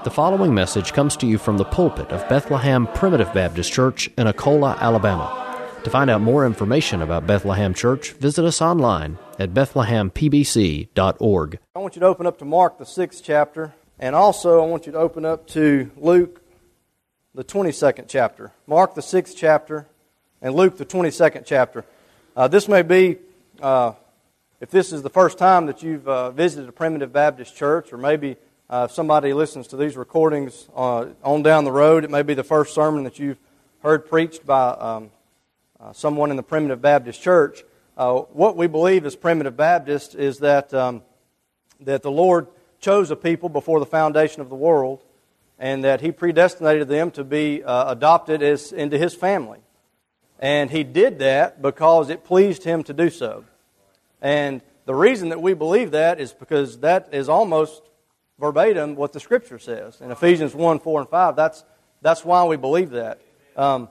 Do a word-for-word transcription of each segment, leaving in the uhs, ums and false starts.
The following message comes to you from the pulpit of Bethlehem Primitive Baptist Church in Akola, Alabama. To find out more information about Bethlehem Church, visit us online at bethlehem p b c dot org. I want you to open up to Mark, the sixth chapter, and also I want you to open up to Luke, the twenty-second chapter. Mark, the sixth chapter, and Luke, the twenty-second chapter. Uh, this may be, uh, if this is the first time that you've uh, visited a Primitive Baptist Church, or maybe Uh, if somebody listens to these recordings uh, on down the road, it may be the first sermon that you've heard preached by um, uh, someone in the Primitive Baptist Church. Uh, what we believe as Primitive Baptists is that um, that the Lord chose a people before the foundation of the world, and that He predestinated them to be uh, adopted as into His family. And He did that because it pleased Him to do so. And the reason that we believe that is because that is almost verbatim what the Scripture says. In Ephesians one, four, and five, that's that's why we believe that. Um,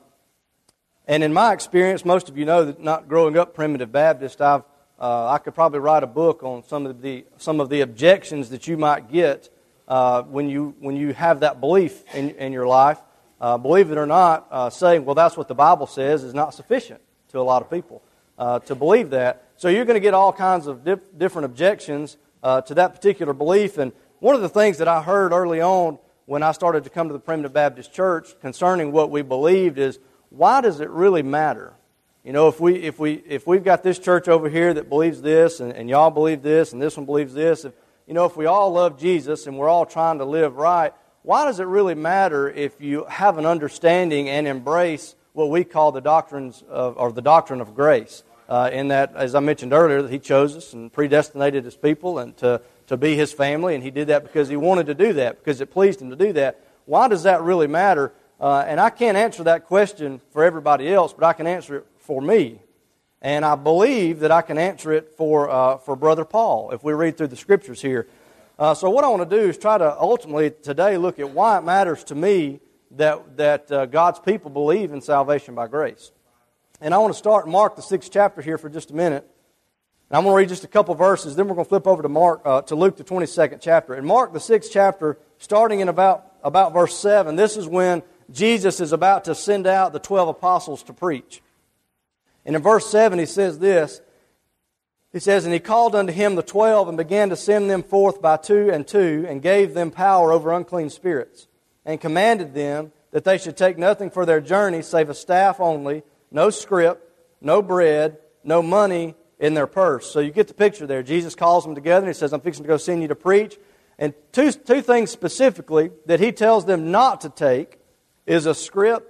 and in my experience, most of you know that not growing up Primitive Baptist, I've uh, I could probably write a book on some of the some of the objections that you might get uh, when you when you have that belief in, in your life. Uh, believe it or not, uh, saying, well, that's what the Bible says is not sufficient to a lot of people uh, to believe that. So you're going to get all kinds of dif- different objections uh, to that particular belief. And one of the things that I heard early on when I started to come to the Primitive Baptist Church concerning what we believed is, why does it really matter? You know, if we if we if we've got this church over here that believes this, and, and y'all believe this, and this one believes this, if you know, if we all love Jesus and we're all trying to live right, why does it really matter if you have an understanding and embrace what we call the doctrines of, or the doctrine of grace? Uh, in that, as I mentioned earlier, that He chose us and predestinated His people and to to be His family, and He did that because He wanted to do that, because it pleased Him to do that. Why does that really matter? Uh, and I can't answer that question for everybody else, but I can answer it for me. And I believe that I can answer it for uh, for Brother Paul, if we read through the Scriptures here. Uh, so what I want to do is try to ultimately today look at why it matters to me that, that uh, God's people believe in salvation by grace. And I want to start in Mark, the sixth chapter here for just a minute. And I'm going to read just a couple verses, then we're going to flip over to Mark, uh, to Luke, the twenty-second chapter. In Mark, the sixth chapter, starting in about, about verse seven, this is when Jesus is about to send out the twelve apostles to preach. And in verse seven, he says this, he says, "And He called unto Him the twelve, and began to send them forth by two and two, and gave them power over unclean spirits, and commanded them that they should take nothing for their journey, save a staff only, no scrip, no bread, no money in their purse." So you get the picture there. Jesus calls them together and He says, "I'm fixing to go send you to preach." And two, two things specifically that He tells them not to take is a scrip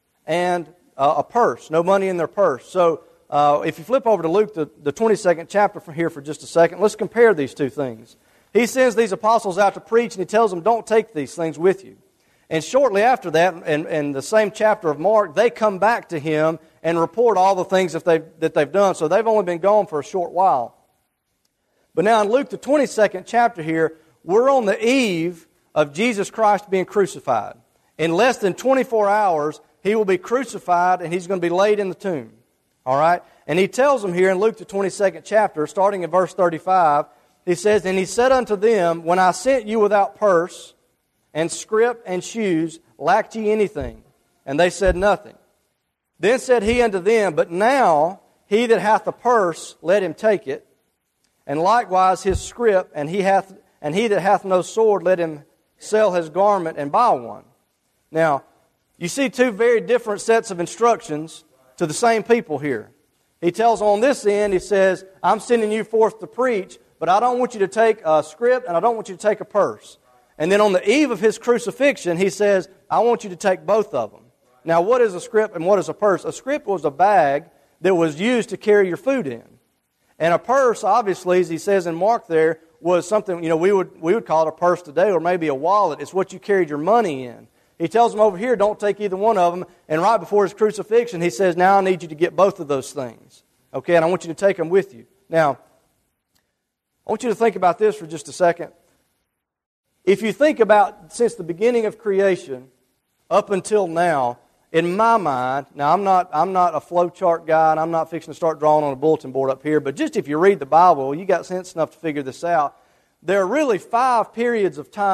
and uh, a purse. No money in their purse. So uh, if you flip over to Luke, the, the twenty-second chapter from here for just a second, let's compare these two things. He sends these apostles out to preach, and He tells them, don't take these things with you. And shortly after that, in, in the same chapter of Mark, they come back to Him and report all the things that they've, that they've done. So they've only been gone for a short while. But now in Luke, the twenty-second chapter here, we're on the eve of Jesus Christ being crucified. In less than twenty-four hours, He will be crucified and He's going to be laid in the tomb. All right? And He tells them here in Luke, the twenty-second chapter, starting in verse thirty-five, He says, "And He said unto them, When I sent you without purse, and scrip and shoes, lacked ye anything? And they said, Nothing. Then said He unto them, But now he that hath a purse, let him take it, and likewise his scrip, and he hath and he that hath no sword, let him sell his garment and buy one." Now, you see two very different sets of instructions to the same people here. He tells on this end, He says, "I'm sending you forth to preach, but I don't want you to take a scrip, and I don't want you to take a purse." And then on the eve of His crucifixion, He says, "I want you to take both of them." Now, what is a scrip and what is a purse? A scrip was a bag that was used to carry your food in. And a purse, obviously, as He says in Mark there, was something, you know, we would we would call it a purse today, or maybe a wallet. It's what you carried your money in. He tells them over here, don't take either one of them. And right before His crucifixion, He says, now I need you to get both of those things. Okay, and I want you to take them with you. Now, I want you to think about this for just a second. If you think about since the beginning of creation up until now, in my mind, now I'm not I'm not a flowchart guy, and I'm not fixing to start drawing on a bulletin board up here, but just if you read the Bible, you got sense enough to figure this out. There are really five periods of time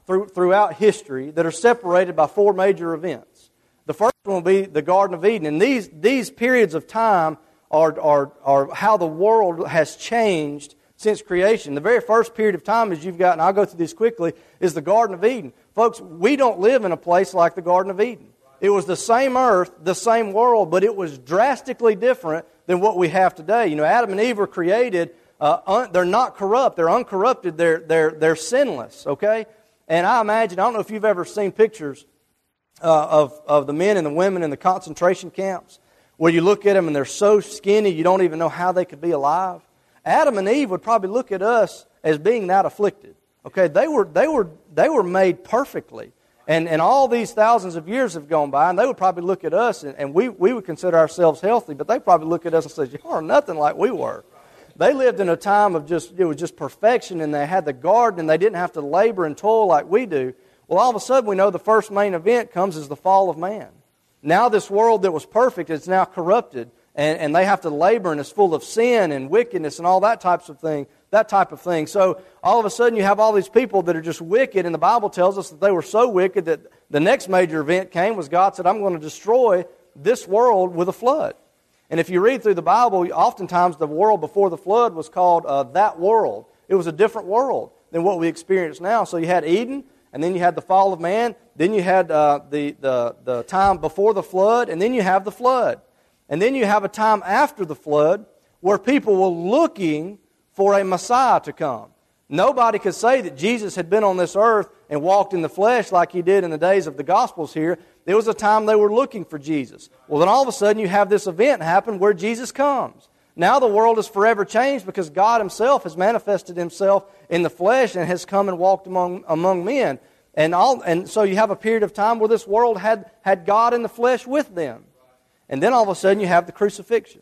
through, throughout history that are separated by four major events. The first one will be the Garden of Eden. And these, these periods of time are, are, are how the world has changed since creation. The very first period of time, as you've got, and I'll go through this quickly, is the Garden of Eden. Folks, we don't live in a place like the Garden of Eden. It was the same earth, the same world, but it was drastically different than what we have today. You know, Adam and Eve were created, uh, un, they're not corrupt, they're uncorrupted, they're, they're, they're sinless, okay? And I imagine, I don't know if you've ever seen pictures uh, of, of the men and the women in the concentration camps, where you look at them and they're so skinny you don't even know how they could be alive. Adam and Eve would probably look at us as being that afflicted. Okay, they were they were they were made perfectly. And and all these thousands of years have gone by, and they would probably look at us, and, and we, we would consider ourselves healthy, but they probably look at us and say, you are nothing like we were. They lived in a time of just, it was just perfection, and they had the garden, and they didn't have to labor and toil like we do. Well, all of a sudden we know the first main event comes as the fall of man. Now this world that was perfect is now corrupted, and, and they have to labor, and it's full of sin and wickedness and all that types of thing. That type of thing. So all of a sudden you have all these people that are just wicked, and the Bible tells us that they were so wicked that the next major event came was God said, I'm going to destroy this world with a flood. And if you read through the Bible, oftentimes the world before the flood was called uh, that world. It was a different world than what we experience now. So you had Eden, and then you had the fall of man, then you had uh, the, the, the time before the flood, and then you have the flood. And then you have a time after the flood where people were looking for a Messiah to come. Nobody could say that Jesus had been on this earth and walked in the flesh like He did in the days of the Gospels here. There was a time they were looking for Jesus. Well, then all of a sudden you have this event happen where Jesus comes. Now the world is forever changed because God Himself has manifested Himself in the flesh and has come and walked among among men. And all and so you have a period of time where this world had, had God in the flesh with them. And then all of a sudden you have the crucifixion.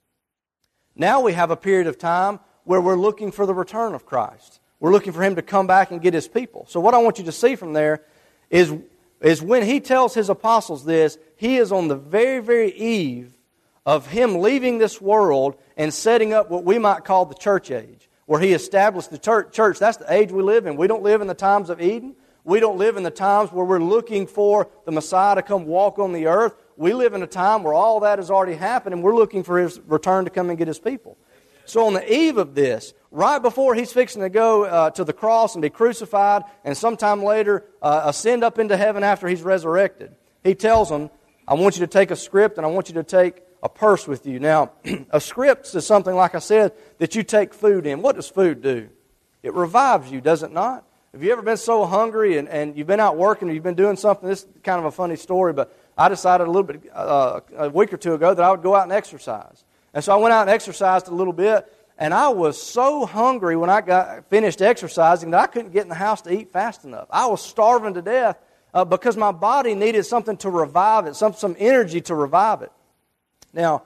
Now we have a period of time where we're looking for the return of Christ. We're looking for Him to come back and get His people. So what I want you to see from there is, is when He tells His apostles this, He is on the very, very eve of Him leaving this world and setting up what we might call the church age, where He established the church. That's the age we live in. We don't live in the times of Eden. We don't live in the times where we're looking for the Messiah to come walk on the earth. We live in a time where all that has already happened, and we're looking for His return to come and get His people. So on the eve of this, right before He's fixing to go uh, to the cross and be crucified, and sometime later uh, ascend up into heaven after He's resurrected, He tells them, I want you to take a script and I want you to take a purse with you. Now, a script is something, like I said, that you take food in. What does food do? It revives you, does it not? Have you ever been so hungry and, and you've been out working or you've been doing something? This is kind of a funny story, but I decided a little bit, uh, a week or two ago, that I would go out and exercise. And so I went out and exercised a little bit, and I was so hungry when I got finished exercising that I couldn't get in the house to eat fast enough. I was starving to death uh, because my body needed something to revive it, some, some energy to revive it. Now,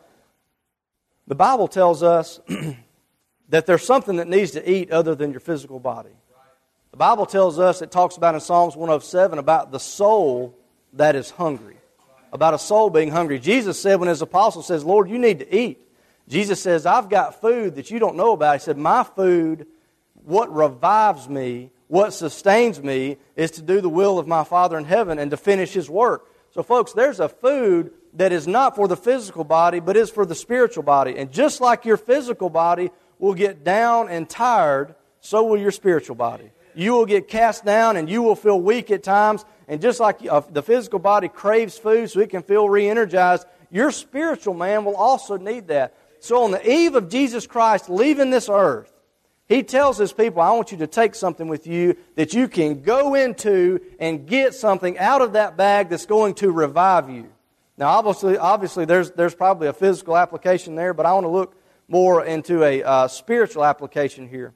the Bible tells us that there's something that needs to eat other than your physical body. The Bible tells us, it talks about in Psalms one oh seven, about the soul that is hungry. About a soul being hungry. Jesus said when His apostle says, Lord, you need to eat. Jesus says, I've got food that you don't know about. He said, my food, what revives me, what sustains me, is to do the will of my Father in heaven and to finish His work. So folks, there's a food that is not for the physical body, but is for the spiritual body. And just like your physical body will get down and tired, so will your spiritual body. You will get cast down and you will feel weak at times. And just like the physical body craves food so it can feel re-energized, your spiritual man will also need that. So on the eve of Jesus Christ leaving this earth, He tells His people, I want you to take something with you that you can go into and get something out of that bag that's going to revive you. Now obviously, obviously there's, there's probably a physical application there, but I want to look more into a uh, spiritual application here.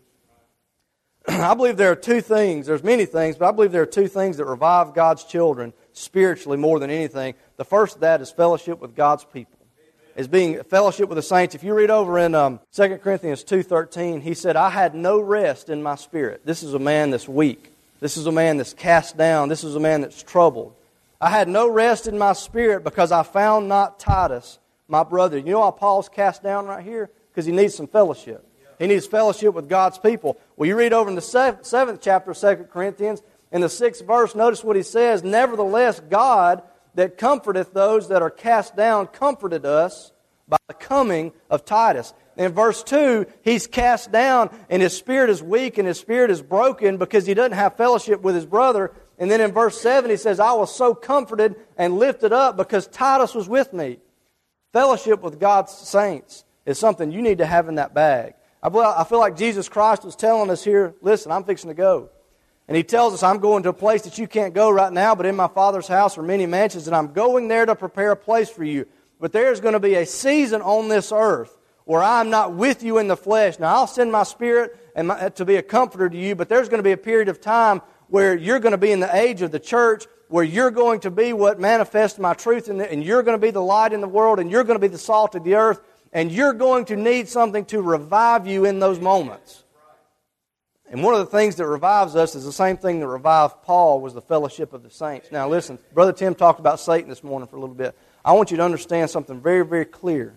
I believe there are two things, there's many things, but I believe there are two things that revive God's children spiritually more than anything. The first of that is fellowship with God's people. Is being fellowship with the saints. If you read over in um, Second Corinthians two thirteen, he said, I had no rest in my spirit. This is a man that's weak. This is a man that's cast down. This is a man that's troubled. I had no rest in my spirit because I found not Titus, my brother. You know why Paul's cast down right here? Because he needs some fellowship. He needs fellowship with God's people. Well, you read over in the seventh chapter of Second Corinthians, In the sixth verse, notice what he says, nevertheless, God that comforteth those that are cast down comforted us by the coming of Titus. In verse two, he's cast down and his spirit is weak and his spirit is broken because he doesn't have fellowship with his brother. And then in verse seven, he says, I was so comforted and lifted up because Titus was with me. Fellowship with God's saints is something you need to have in that bag. I feel like Jesus Christ was telling us here, listen, I'm fixing to go. And He tells us, I'm going to a place that you can't go right now, but in my Father's house are many mansions, and I'm going there to prepare a place for you. But there's going to be a season on this earth where I'm not with you in the flesh. Now, I'll send my Spirit and my, to be a comforter to you, but there's going to be a period of time where you're going to be in the age of the church, where you're going to be what manifests my truth, in the, and you're going to be the light in the world, and you're going to be the salt of the earth, and you're going to need something to revive you in those moments. And one of the things that revives us is the same thing that revived Paul, was the fellowship of the saints. Now listen, Brother Tim talked about Satan this morning for a little bit. I want you to understand something very, very clear.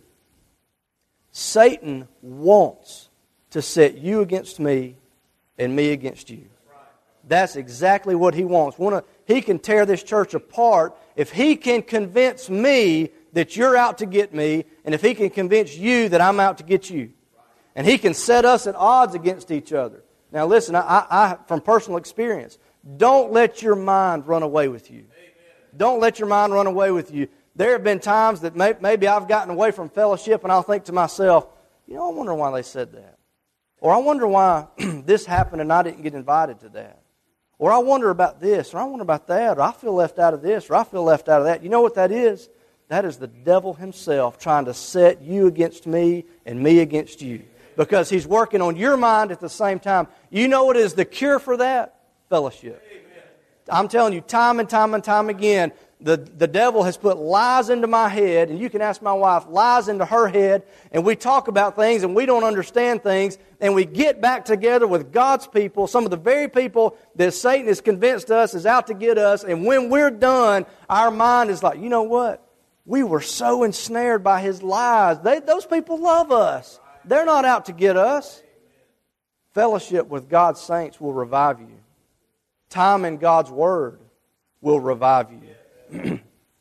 Satan wants to set you against me and me against you. That's exactly what he wants. He can tear this church apart if he can convince me that you're out to get me, and if he can convince you that I'm out to get you. And he can set us at odds against each other. Now listen, I, I, from personal experience, don't let your mind run away with you. Don't let your mind run away with you. There have been times that may, maybe I've gotten away from fellowship and I'll think to myself, you know, I wonder why they said that. Or I wonder why this happened and I didn't get invited to that. Or I wonder about this, or I wonder about that, or I feel left out of this, or I feel left out of that. You know what that is? That is the devil himself trying to set you against me and me against you. Because he's working on your mind at the same time. You know what is the cure for that? Fellowship. Amen. I'm telling you, time and time and time again, the, the devil has put lies into my head, and you can ask my wife, lies into her head, and we talk about things and we don't understand things, and we get back together with God's people, some of the very people that Satan has convinced us is out to get us, and when we're done, our mind is like, you know what? We were so ensnared by his lies. They, those people love us. They're not out to get us. Fellowship with God's saints will revive you. Time in God's Word will revive you.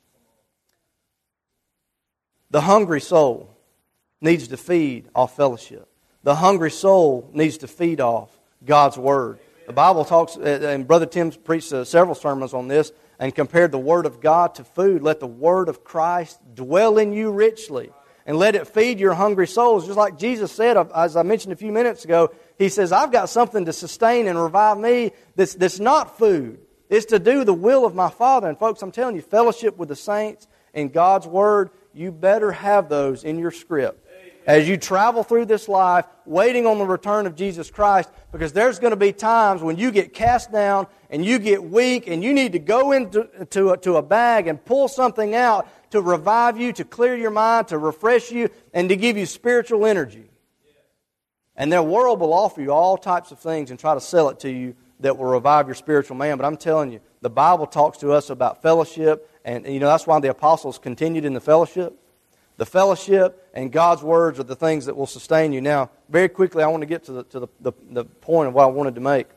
The hungry soul needs to feed off fellowship. The hungry soul needs to feed off God's Word. The Bible talks, and Brother Tim preached several sermons on this, and compared the Word of God to food. Let the Word of Christ dwell in you richly. And let it feed your hungry souls. Just like Jesus said, as I mentioned a few minutes ago, He says, I've got something to sustain and revive me that's, that's not food. It's to do the will of my Father. And folks, I'm telling you, fellowship with the saints and God's Word, you better have those in your script as you travel through this life, waiting on the return of Jesus Christ, because there's going to be times when you get cast down and you get weak and you need to go into to a, to a bag and pull something out to revive you, to clear your mind, to refresh you, and to give you spiritual energy. And the world will offer you all types of things and try to sell it to you that will revive your spiritual man. But I'm telling you, the Bible talks to us about fellowship, and you know that's why the apostles continued in the fellowship. The fellowship and God's words are the things that will sustain you. Now, very quickly, I want to get to the to the, the, the point of what I wanted to make.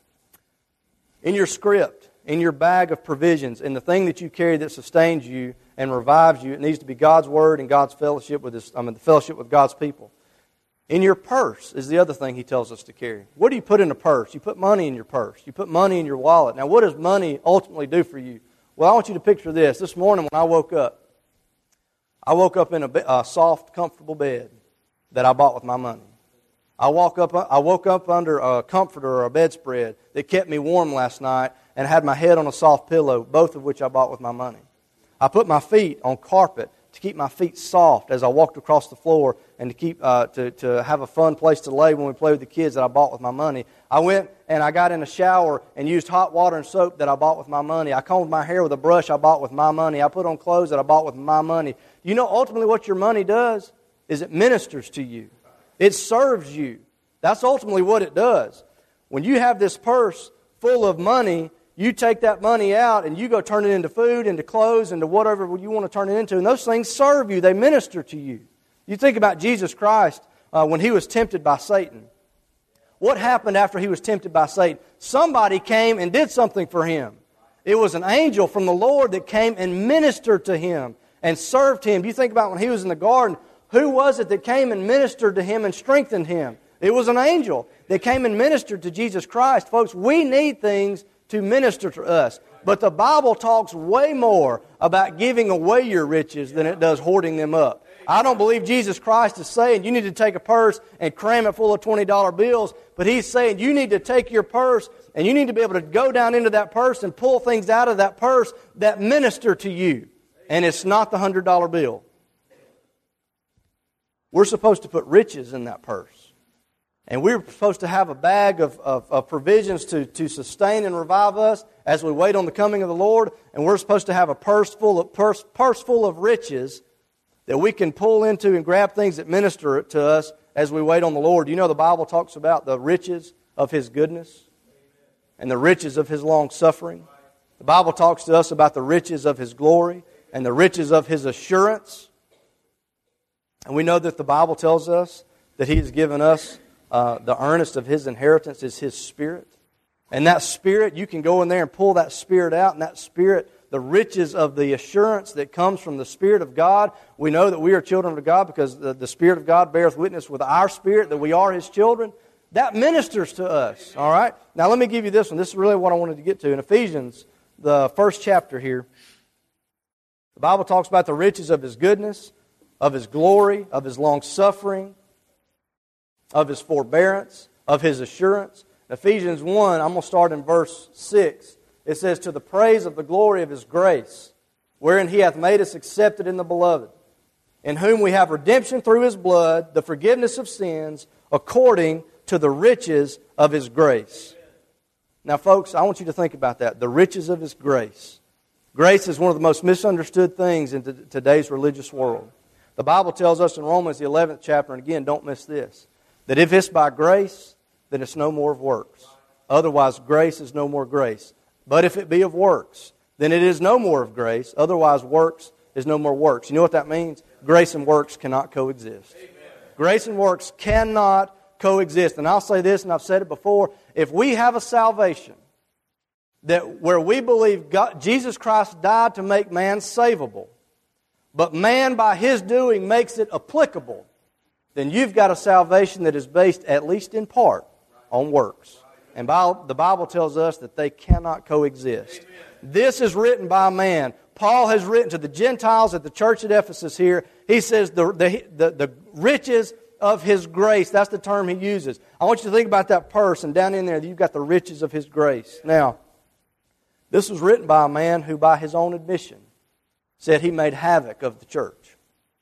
In your script, in your bag of provisions, in the thing that you carry that sustains you and revives you, it needs to be God's Word and God's fellowship with His, I mean, the fellowship with God's people. In your purse is the other thing He tells us to carry. What do you put in a purse? You put money in your purse. You put money in your wallet. Now, what does money ultimately do for you? Well, I want you to picture this. This morning when I woke up, I woke up in a, a soft, comfortable bed that I bought with my money. I woke up, I woke up under a comforter or a bedspread that kept me warm last night and had my head on a soft pillow, both of which I bought with my money. I put my feet on carpet to keep my feet soft as I walked across the floor and to keep uh, to, to have a fun place to lay when we play with the kids that I bought with my money. I went and I got in a shower and used hot water and soap that I bought with my money. I combed my hair with a brush I bought with my money. I put on clothes that I bought with my money. You know, ultimately what your money does is it ministers to you. It serves you. That's ultimately what it does. When you have this purse full of money, you take that money out and you go turn it into food, into clothes, into whatever you want to turn it into. And those things serve you. They minister to you. You think about Jesus Christ uh, when He was tempted by Satan. What happened after he was tempted by Satan? Somebody came and did something for him. It was an angel from the Lord that came and ministered to him and served him. You think about when he was in the garden, who was it that came and ministered to him and strengthened him? It was an angel that came and ministered to Jesus Christ. Folks, we need things to minister to us. But the Bible talks way more about giving away your riches than it does hoarding them up. I don't believe Jesus Christ is saying you need to take a purse and cram it full of twenty dollar bills, but He's saying you need to take your purse and you need to be able to go down into that purse and pull things out of that purse that minister to you. And it's not the one hundred dollar bill. We're supposed to put riches in that purse. And we're supposed to have a bag of, of, of provisions to, to sustain and revive us as we wait on the coming of the Lord. And we're supposed to have a purse full of, purse, purse full of riches that we can pull into and grab things that minister to us as we wait on the Lord. You know the Bible talks about the riches of His goodness and the riches of His long suffering. The Bible talks to us about the riches of His glory and the riches of His assurance. And we know that the Bible tells us that He has given us uh, the earnest of His inheritance is His Spirit. And that Spirit, you can go in there and pull that Spirit out, and that Spirit, the riches of the assurance that comes from the Spirit of God. We know that we are children of God because the, the Spirit of God beareth witness with our spirit that we are His children. That ministers to us. All right? Now let me give you this one. This is really what I wanted to get to. In Ephesians, the first chapter here, the Bible talks about the riches of His goodness, of His glory, of His long suffering, of His forbearance, of His assurance. Ephesians one, I'm going to start in verse six. It says, to the praise of the glory of His grace, wherein He hath made us accepted in the Beloved, in whom we have redemption through His blood, the forgiveness of sins, according to the riches of His grace. Now, folks, I want you to think about that. The riches of His grace. Grace is one of the most misunderstood things in today's religious world. The Bible tells us in Romans, the eleventh chapter, and again, don't miss this, that if it's by grace, then it's no more of works. Otherwise, grace is no more grace. But if it be of works, then it is no more of grace. Otherwise, works is no more works. You know what that means? Grace and works cannot coexist. Amen. Grace and works cannot coexist. And I'll say this, and I've said it before. If we have a salvation that where we believe God, Jesus Christ died to make man savable, but man by His doing makes it applicable, then you've got a salvation that is based, at least in part, on works. And the Bible tells us that they cannot coexist. Amen. This is written by man. Paul has written to the Gentiles at the church at Ephesus here. He says the, the, the, the riches of His grace. That's the term he uses. I want you to think about that purse, and down in there you've got the riches of His grace. Now, this was written by a man who by his own admission said he made havoc of the church.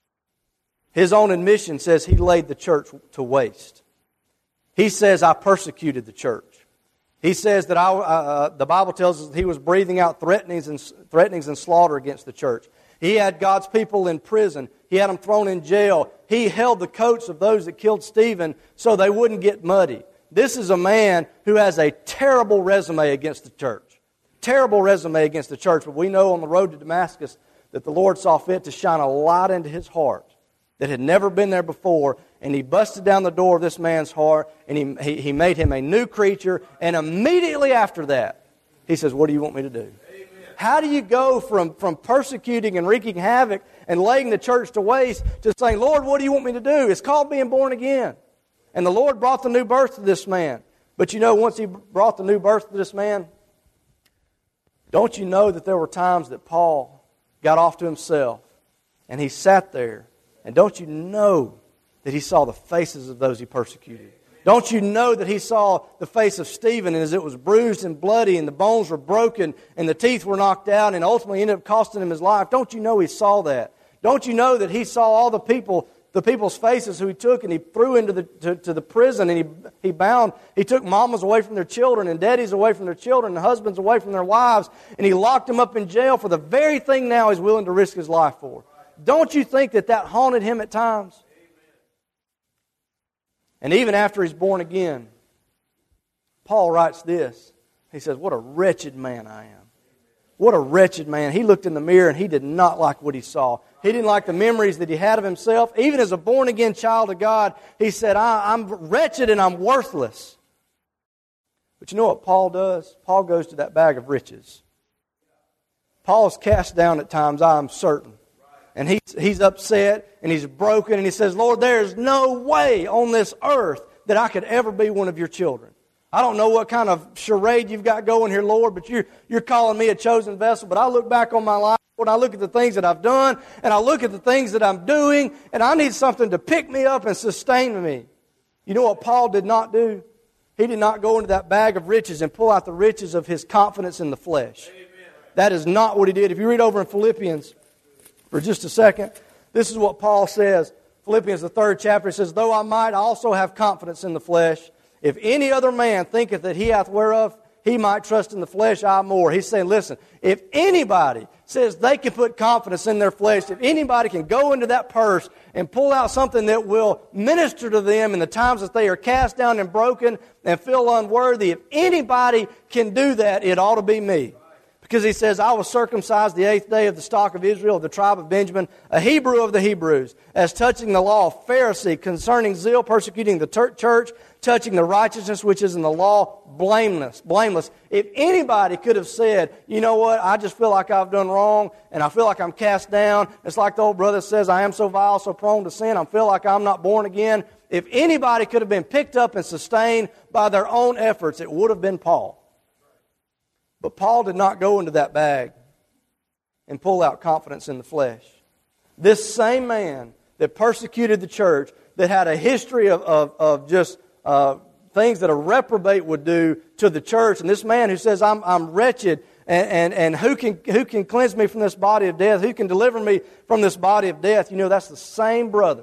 His own admission says he laid the church to waste. He says, I persecuted the church. He says that I, uh, the Bible tells us that he was breathing out threatenings and, threatenings and slaughter against the church. He had God's people in prison. He had them thrown in jail. He held the coats of those that killed Stephen so they wouldn't get muddy. This is a man who has a terrible resume against the church. Terrible resume against the church. But we know on the road to Damascus that the Lord saw fit to shine a light into his heart that had never been there before, and He busted down the door of this man's heart, and he, he, he made him a new creature, and immediately after that, he says, what do you want me to do? Amen. How do you go from, from persecuting and wreaking havoc and laying the church to waste to saying, Lord, what do you want me to do? It's called being born again. And the Lord brought the new birth to this man. But you know, once He brought the new birth to this man, don't you know that there were times that Paul got off to himself, and he sat there, and don't you know that he saw the faces of those he persecuted? Don't you know that he saw the face of Stephen, and as it was bruised and bloody, and the bones were broken, and the teeth were knocked out, and ultimately ended up costing him his life? Don't you know he saw that? Don't you know that he saw all the people, the people's faces who he took, and he threw into the to, to the prison, and he he bound, he took mamas away from their children, and daddies away from their children, and husbands away from their wives, and he locked them up in jail for the very thing now he's willing to risk his life for. Don't you think that that haunted him at times? And even after he's born again, Paul writes this. He says, what a wretched man I am. What a wretched man. He looked in the mirror and he did not like what he saw. He didn't like the memories that he had of himself. Even as a born-again child of God, he said, I, I'm wretched and I'm worthless. But you know what Paul does? Paul goes to that bag of riches. Paul's cast down at times, I am certain. And he's, he's upset and he's broken and he says, Lord, there's no way on this earth that I could ever be one of your children. I don't know what kind of charade you've got going here, Lord, but you're, you're calling me a chosen vessel. But I look back on my life, Lord, I look at the things that I've done, and I look at the things that I'm doing, and I need something to pick me up and sustain me. You know what Paul did not do? He did not go into that bag of riches and pull out the riches of his confidence in the flesh. Amen. That is not what he did. If you read over in Philippians for just a second, this is what Paul says. Philippians, the third chapter, says, though I might also have confidence in the flesh, if any other man thinketh that he hath whereof he might trust in the flesh, I more. He's saying, listen, if anybody says they can put confidence in their flesh, if anybody can go into that purse and pull out something that will minister to them in the times that they are cast down and broken and feel unworthy, if anybody can do that, it ought to be me. Because he says, I was circumcised the eighth day of the stock of Israel, of the tribe of Benjamin, a Hebrew of the Hebrews, as touching the law, Pharisee, concerning zeal, persecuting the church, touching the righteousness which is in the law, blameless. Blameless. If anybody could have said, you know what, I just feel like I've done wrong, and I feel like I'm cast down. It's like the old brother says, I am so vile, so prone to sin, I feel like I'm not born again. If anybody could have been picked up and sustained by their own efforts, it would have been Paul. But Paul did not go into that bag and pull out confidence in the flesh. This same man that persecuted the church, that had a history of, of, of just uh, things that a reprobate would do to the church, and this man who says, I'm, I'm wretched, and, and, and who can, who can cleanse me from this body of death? Who can deliver me from this body of death? You know, that's the same brother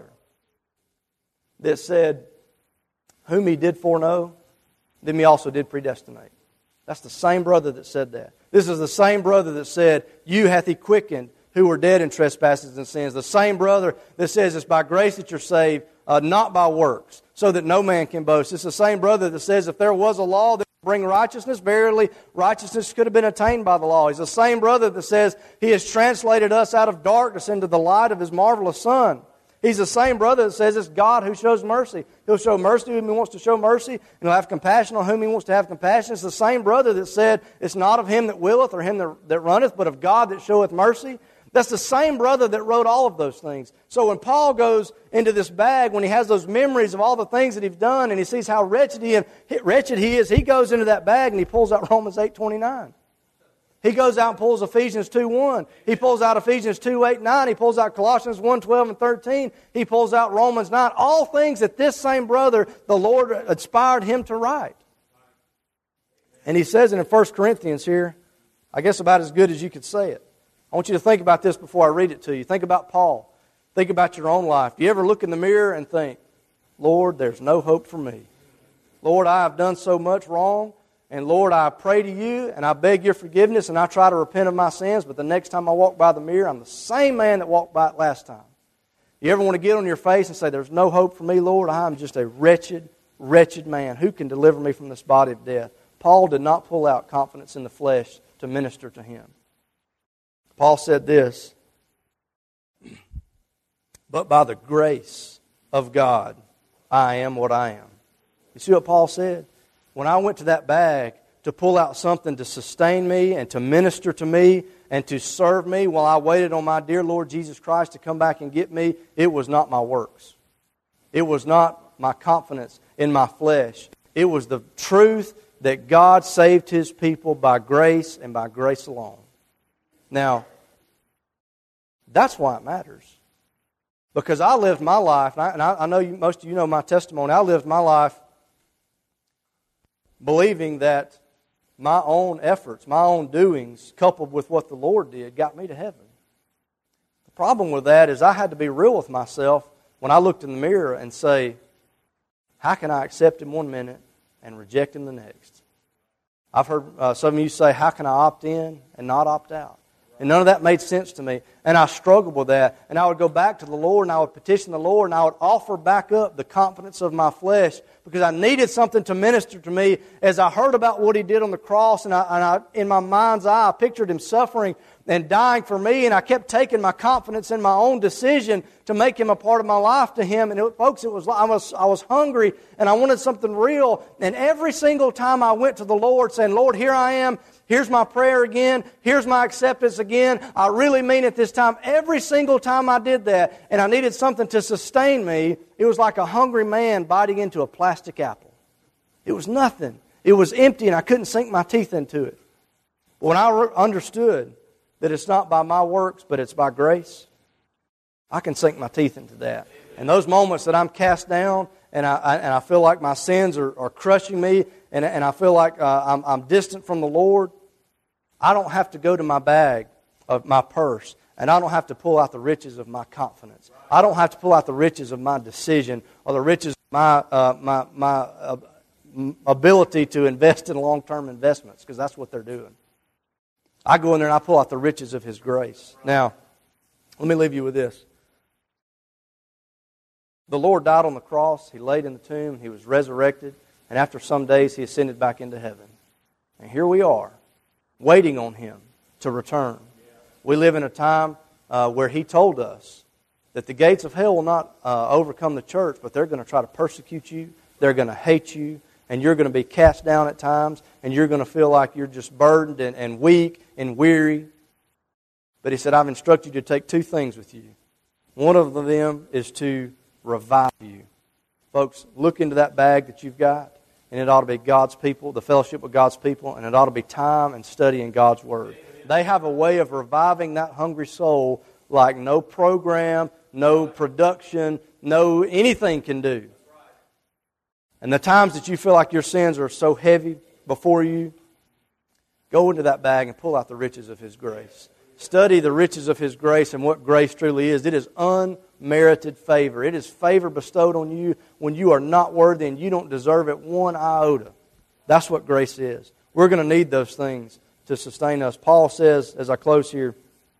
that said, whom he did foreknow, them he also did predestinate. That's the same brother that said that. This is the same brother that said, you hath he quickened who were dead in trespasses and sins. The same brother that says it's by grace that you're saved, uh, not by works, so that no man can boast. It's the same brother that says if there was a law that would bring righteousness, verily righteousness could have been attained by the law. He's the same brother that says he has translated us out of darkness into the light of his marvelous Son. He's the same brother that says it's God who shows mercy. He'll show mercy to whom He wants to show mercy, and He'll have compassion on whom He wants to have compassion. It's the same brother that said it's not of him that willeth or him that, that runneth, but of God that showeth mercy. That's the same brother that wrote all of those things. So when Paul goes into this bag, when he has those memories of all the things that he's done, and he sees how wretched he, wretched he is, he goes into that bag and he pulls out Romans eight twenty-nine. He goes out and pulls Ephesians two one. He pulls out Ephesians two eight nine. He pulls out Colossians one twelve and thirteen. He pulls out Romans nine. All things that this same brother, the Lord, inspired him to write. And he says it in First Corinthians here, I guess about as good as you could say it. I want you to think about this before I read it to you. Think about Paul. Think about your own life. Do you ever look in the mirror and think, Lord, there's no hope for me. Lord, I have done so much wrong. And Lord, I pray to you and I beg your forgiveness and I try to repent of my sins, but the next time I walk by the mirror, I'm the same man that walked by it last time. You ever want to get on your face and say, there's no hope for me, Lord? I'm just a wretched, wretched man. Who can deliver me from this body of death? Paul did not pull out confidence in the flesh to minister to him. Paul said this, but by the grace of God, I am what I am. You see what Paul said? When I went to that bag to pull out something to sustain me and to minister to me and to serve me while I waited on my dear Lord Jesus Christ to come back and get me, it was not my works. It was not my confidence in my flesh. It was the truth that God saved His people by grace and by grace alone. Now, that's why it matters. Because I lived my life, and I, and I know you, most of you know my testimony, I lived my life believing that my own efforts, my own doings, coupled with what the Lord did, got me to heaven. The problem with that is I had to be real with myself when I looked in the mirror and say, how can I accept Him one minute and reject Him the next? I've heard uh, some of you say, how can I opt in and not opt out? And none of that made sense to me. And I struggled with that. And I would go back to the Lord and I would petition the Lord and I would offer back up the confidence of my flesh because I needed something to minister to me as I heard about what He did on the cross. And, I, and I, in my mind's eye, I pictured Him suffering and dying for me. And I kept taking my confidence in my own decision to make Him a part of my life to Him. And it, folks, it was I was I was hungry and I wanted something real. And every single time I went to the Lord saying, Lord, here I am. Here's my prayer again. Here's my acceptance again. I really mean it this time. Every single time I did that, and I needed something to sustain me, it was like a hungry man biting into a plastic apple. It was nothing. It was empty, and I couldn't sink my teeth into it. But when I understood that it's not by my works, but it's by grace, I can sink my teeth into that. And those moments that I'm cast down, and I, I and I feel like my sins are, are crushing me, and, and I feel like uh, I'm, I'm distant from the Lord, I don't have to go to my bag of my purse, and I don't have to pull out the riches of my confidence. I don't have to pull out the riches of my decision or the riches of my uh, my my uh, ability to invest in long-term investments, because that's what they're doing. I go in there and I pull out the riches of His grace. Now, let me leave you with this. The Lord died on the cross. He laid in the tomb. He was resurrected. And after some days, He ascended back into heaven. And here we are, waiting on Him to return. We live in a time uh, where He told us that the gates of hell will not uh, overcome the church, but they're going to try to persecute you. They're going to hate you. And you're going to be cast down at times. And you're going to feel like you're just burdened and, and weak and weary. But He said, I've instructed you to take two things with you. One of them is to revive you. Folks, look into that bag that you've got, and it ought to be God's people, the fellowship with God's people, and it ought to be time and studying God's Word. They have a way of reviving that hungry soul like no program, no production, no anything can do. And the times that you feel like your sins are so heavy before you, go into that bag and pull out the riches of His grace. Study the riches of His grace and what grace truly is. It is unmerited favor. It is favor bestowed on you when you are not worthy and you don't deserve it one iota. That's what grace is. We're going to need those things to sustain us. Paul says, as I close here,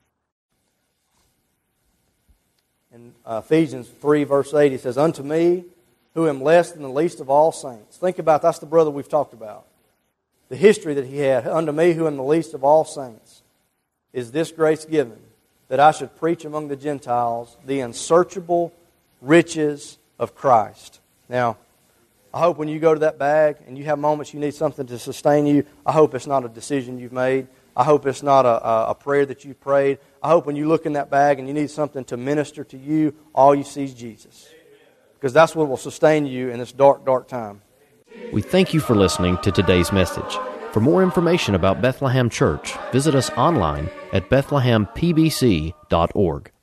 in Ephesians three, verse eight, he says, unto me, who am less than the least of all saints. Think about, that's the brother we've talked about. The history that he had. Unto me, who am the least of all saints, is this grace given, that I should preach among the Gentiles the unsearchable riches of Christ. Now, I hope when you go to that bag and you have moments you need something to sustain you, I hope it's not a decision you've made. I hope it's not a, a prayer that you prayed. I hope when you look in that bag and you need something to minister to you, all you see is Jesus. Because that's what will sustain you in this dark, dark time. We thank you for listening to today's message. For more information about Bethlehem Church, visit us online at bethlehem p b c dot org.